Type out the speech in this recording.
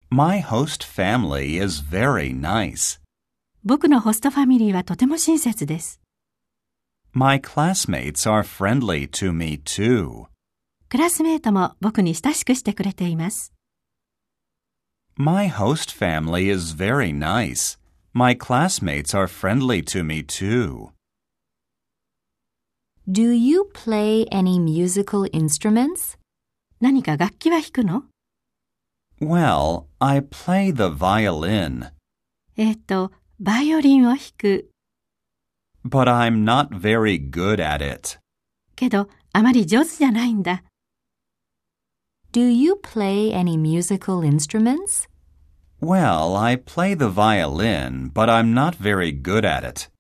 My host family is very nice. 僕のホストファミリーはとても親切です。 My classmates are friendly to me too. クラスメートも僕に親しくしてくれています。 My host family is very nice. My classmates are friendly to me too. Do you play any musical instruments? 何か楽器は弾くの？ Well, I play the violin. バイオリンを弾く。 But I'm not very good at it. けど、あまり上手じゃないんだ。 Do you play any musical instruments? Well, I play the violin, but I'm not very good at it.